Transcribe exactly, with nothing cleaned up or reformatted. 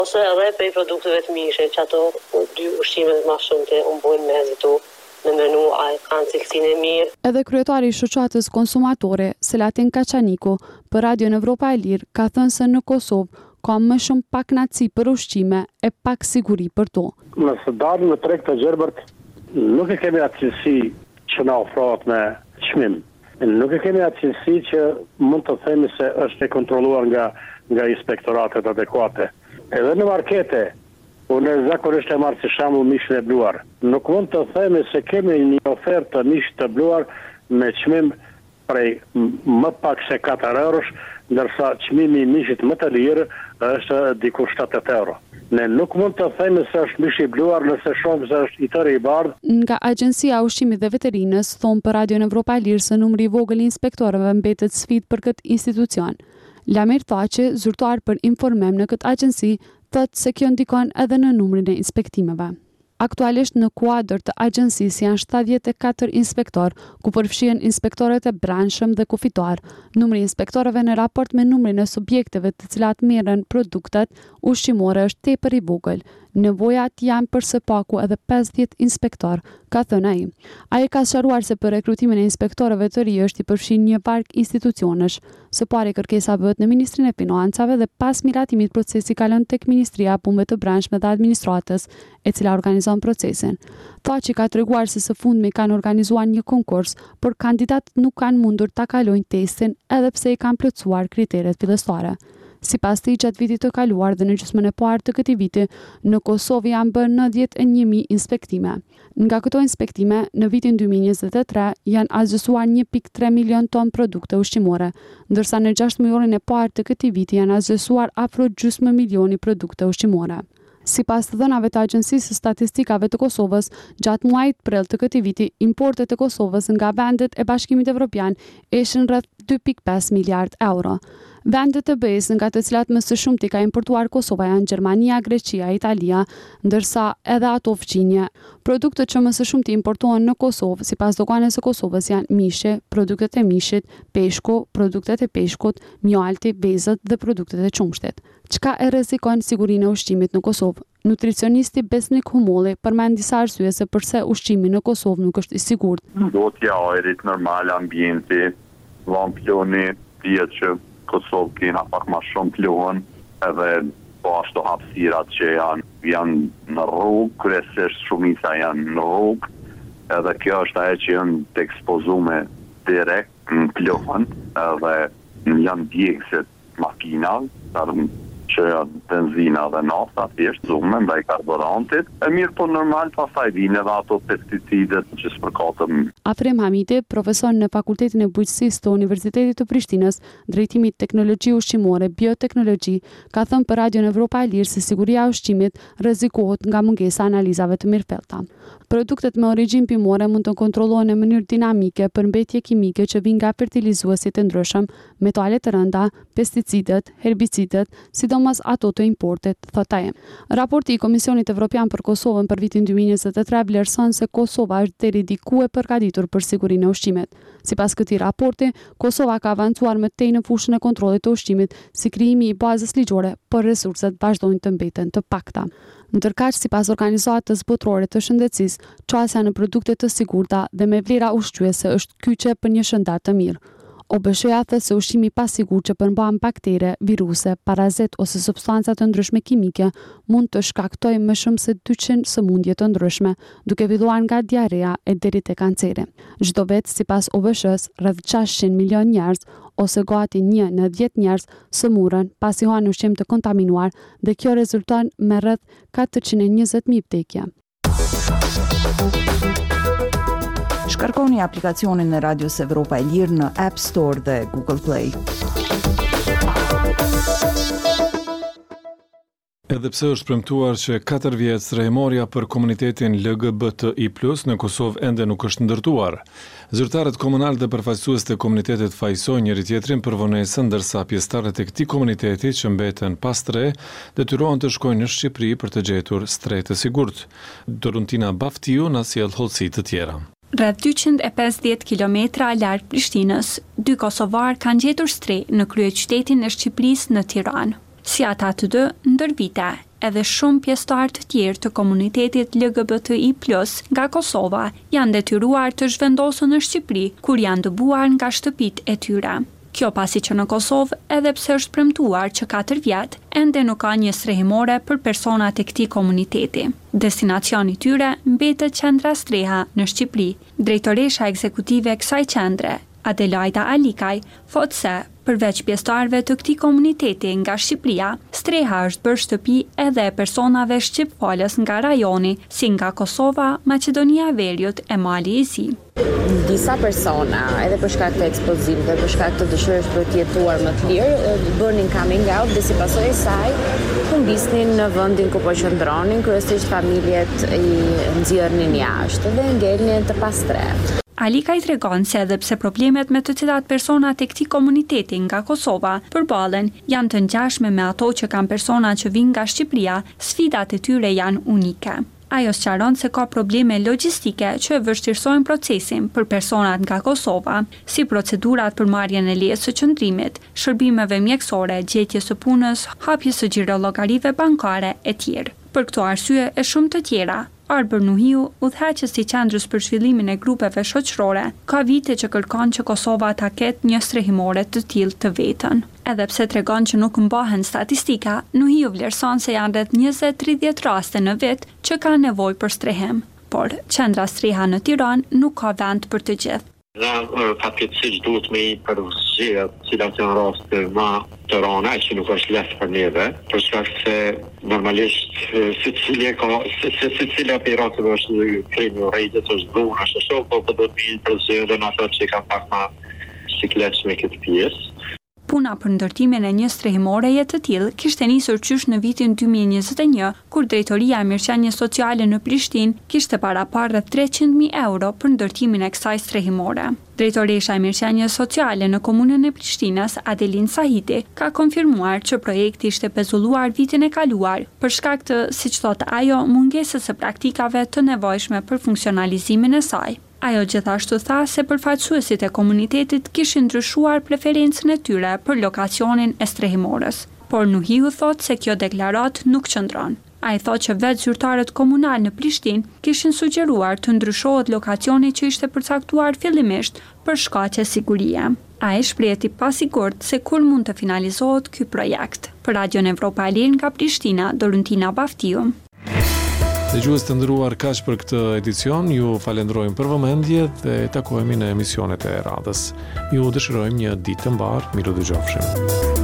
Ose edhe prej produkteve të mishe, që ato dy ushqimet më shumë të umbojnë me hezitu në menu, a kanë cilësinë e mirë. Edhe kryetari i shoqatës konsumatore, Selatin Kaçaniku, për Radion Evropa e Lirë, ka thënë se në Kosovë ka më shumë paknaçi për ushqime e pak siguri për to. Nëse dalim në treg të gjerbërt, nuk e kemi atë cilësi që na ofrohet me çmim. Nuk e kemi atë cilësi që mund të themi se është e kontrolluar nga nga inspektoratet adekuate. Edhe në markete, unë zakonisht e marr si shembull mishin e bluar. Nuk mund të themi se kemi një ofertë të mish të bluar me çmim prej më pak se katër eurosh, ndërsa çmimi i mishit më të lirë është diku shtatëdhjetë euro. Ne nuk mund të themi se është mish i bluar nëse shohim se është i tërë i bardhë. Nga Agjencia e Ushqimit dhe Veterinës thon për Radion Evropa e Lirë se numri i vogël i inspektorëve mbetet sfidë për këtë institucion. Lamir Thaçi, zyrtar për informim në këtë agjenci, thotë se kjo ndikon edhe në numrin e inspektimeve. Aktualisht në kuadër të agjencisë janë shtatëdhjetë e katër inspektor, ku përfshihen inspektorët e brendshëm dhe kufitar. Numri i inspektorëve në raport me numrin e subjekteve të cilat merren produktet ushqimore është tepër i vogël. Nevojat janë për së paku edhe pesëdhjetë inspektor, ka thënë ai. Ai ka sqaruar se për rekrutimin e inspektorëve të ri është i përfshirë një varg institucionesh. Së pari kërkesa bëhet në Ministrinë e Financave dhe pas miratimit procesi kalon tek Ministria e Punëve të Brendshme dhe Administratës, e cila organizon procesin. Thaçi ka treguar se së fundmi kanë organizuar një konkurs, por kandidatët nuk kanë mundur ta kalojnë testin edhe pse i kanë plotësuar kriteret fillestare. Sipas tij, gjatë vitit të kaluar dhe në gjysmën e parë të këtij viti, në Kosovë janë bërë nëntëdhjetë e një mijë inspektime. Nga këto inspektime, në vitin dy mijë e njëzet e tre janë azgjësuar një pikë tre milion ton produkte ushqimore, ndërsa në gjashtë mujorin e parë të këtij viti janë azgjësuar afro gjysmë milioni produkte ushqimore. Sipas të dhënave të Agjencisë së Statistikave të Kosovës, gjatë muajit prill të këtij viti, importet e Kosovës nga vendet e Bashkimit Evropian ishin rreth dy pikë pesë miliard euro. Vendet e B E S nga të cilat më së shumti ka importuar Kosova janë Gjermania, Greqia, Italia, ndërsa edhe ato fqinje. Produktet që më së shumti importohen në Kosovë, sipas doganës së Kosovës, janë mishi, produktet e mishit, peshku, produktet e peshkut, mjalti, vezët dhe produktet e qumshtit. Çka e rrezikon sigurinë e ushqimit në Kosovë? Nutricionisti Besnik Humolli përmend disa arsye se pse ushqimi në Kosovë nuk është i sigurt. Ndotja e ajrit normal, ambienti, vamploni, dihet që Kosovë kena pak ma shumë pluhën, edhe po ashtu hapësirat që janë, janë në rrugë, kryesisht shumica janë në rrugë, edhe kjo është ajo që janë të ekspozume direkt në pluhën, edhe janë djegësit makina, që benzina dhe nafta, thjesht zume ndaj karburantit. E mirë po normal pastaj vijnë edhe ato pesticidet që spërkatëm. Afrem Hamiti, profesor në Fakultetin e Bujqësisë të Universitetit të Prishtinës, drejtimi teknologji ushqimore, bioteknologji, ka thënë për Radion Evropa e Lirë se siguria e ushqimit rrezikohet nga mungesa e analizave të mirëfillta. Produktet me origjinë pimore mund të kontrollohen në mënyrë dinamike për mbetje kimike që vijnë nga fertilizuesit e ndryshëm, metalet të rënda, pesticidet, herbicidet, sidomos ato të importit, thotë ai. Raporti i Komisionit Evropian për Kosovën për vitin dy mijë e njëzet e tre vlerëson se Kosova është deri diku e përgatitur për sigurinë e ushqimit. Sipas këtij raporti, Kosova ka avancuar më tej në fushën e kontrollit të ushqimit, si krijimi i bazës ligjore, por resurset vazhdojnë të mbeten të pakta. Ndërkaq, sipas Organizatës Botërore të Shëndetësisë, çësia në produkte të sigurta dhe me vlera ushqyese është kyçe për një shëndet të mirë. O B S H-ja thëtë se ushqimi pa sigurt që përmban baktere, viruse, parazit ose substanca të ndryshme kimike mund të shkaktojë më shumë se dyqind sëmundje të ndryshme, duke filluar nga diarea e deri te kanceri. Çdo vit, sipas O B S H-s, rreth gjashtëqind milion njerëz ose gati një në dhjetë njerëz sëmurën pasi hanë ushqim të kontaminuar dhe kjo rezulton me rreth katërqind e njëzet mijë vdekje. Shkarkoni aplikacionin e Radios Evropa e Lirë në App Store dhe Google Play. Edhe pse është premtuar që katër vjet strehimorja për komunitetin L G B T I plus në Kosovë ende nuk është ndërtuar. Zyrtarët komunal dhe përfaqësues të komunitetit fajsojnë njëri tjetrin për vonesën, ndërsa pjesëtarët e këtij komuniteti që mbeten pa stre detyrohen të shkojnë në Shqipëri për të gjetur stre të sigurt. Doruntina Baftiu na sjell hollësi të tjera. Rreth dyqind e pesëdhjetë kilometra larg Prishtinës, dy kosovarë kanë gjetur stre në kryeqytetin e Shqipërisë në Tiranë. Si ata të dy, ndër vite, edhe shumë pjesëtar të tjerë të komunitetit L G B T I plus nga Kosova janë detyruar të zhvendosen në Shqipëri kur janë dëbuar nga shtëpitë e tyre. Kjo pasi që në Kosovë, edhe pse është premtuar që katër vjet, ende nuk ka një strehimore për personat e këtij komuniteti. Destinacioni i tyre mbetet qendra Streha në Shqipëri. Drejtoresha ekzekutive e kësaj qendre, Adelaida Alikaj, thotë se përveç pjesëtarëve të këtij komuniteti nga Shqipëria, Streha është bërë shtëpi edhe personave shqipfalës nga rajoni, si nga Kosova, Maqedonia e Veriut e Mali i Zi. Disa persona, edhe për shkak të ekspozimit dhe për shkak të dëshirës për të jetuar më të lirë, bënin coming out dhe si pasojë e saj, humbisnin në vendin ku po qëndronin, kryesisht familjet i nxjerrnin jashtë dhe ngelnin të pastre. Alika i tregon se edhe pse problemet me të cilat personat e këtij komuniteti nga Kosova përballen janë të ngjashme me ato që kanë persona që vijnë nga Shqipëria, sfidat e tyre janë unike. Ajo sqaron se ka probleme logjistike që e vështirësojnë procesin për personat nga Kosova, si procedurat për marrjen e lejes së qëndrimit, shërbimeve mjekësore, gjetjes së punës, hapjes së xhirologarive bankare e tjerë. Për këto arsye e shumë të tjera, Arber Nuhiu, udhëheqës i qendrës për zhvillimin e grupeve shoqërore, ka vite që kërkon që Kosova ta ketë një strehimore të tillë të vetën. Edhe pse tregon që nuk mbahen statistika, Nuhiu vlerëson se janë rreth njëzet deri tridhjetë raste në vit që kanë nevojë për strehim, por qendra Streha në Tiranë nuk ka vend për të gjithë. Na fatkeqësisht duhet me i përfshirë cilat janë raste më të rënda që nuk është lehtë për neve, për shkak se normalisht secili ka secila për rasteve është krimi urrejtës është dhunë, është shumë, po do të vinë për zëndën ato që ka pak më sikletsh me këtë pjesë. Puna për ndërtimin e një strehimoreje të tillë kishte nisur qysh në vitin dy mijë e njëzet e një, kur Drejtoria e Mirëqenies Sociale në Prishtinë kishte parapar rreth treqind mijë euro për ndërtimin e kësaj strehimore. Drejtoresha e Mirëqenies Sociale në komunën e Prishtinës, Adelin Sahiti, ka konfirmuar që projekti ishte pezulluar vitin e kaluar për shkak të, siç thotë ajo, mungesës së praktikave të nevojshme për funksionalizimin e saj. Ajo gjithashtu tha se përfaqësuesit e komunitetit kishin ndryshuar preferencën e tyre për lokacionin e strehimorës, por Nuhiu thot se kjo deklarat nuk qëndron. Ai thot që vetë zyrtarët komunal në Prishtinë kishin sugjeruar të ndryshohet lokacioni që ishte përcaktuar fillimisht për shkaqe sigurie. Ai shprehti pasigurt se kur mund të finalizohet ky projekt. Për Radion Evropa e Lirë nga Prishtina, Dorentina Baftiu. Dëgjues të nderuar, kaq për këtë edicion. Ju falenderojmë për vëmendje dhe takohemi në emisionet e radhës. Ju dëshirojmë një ditë të mbarë, miru dëgjofshim.